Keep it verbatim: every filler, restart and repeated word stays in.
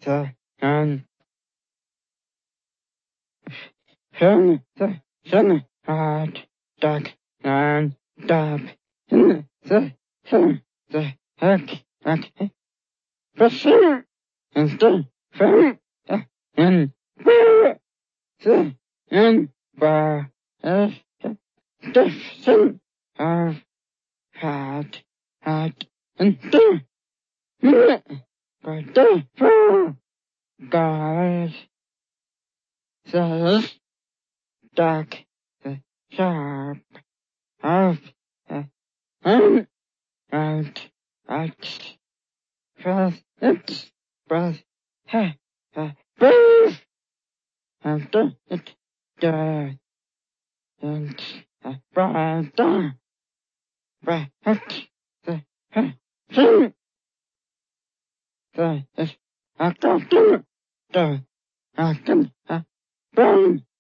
the and from the sun hot duck and dub in the sun the heck at the sun and the from the and the and bar as the sun of hot hot and the but the four guys says duck the sharp of the and out at first it's breath ha ha breath after it died and a bright dawn bright the ha sun the is a doctor the I can a brown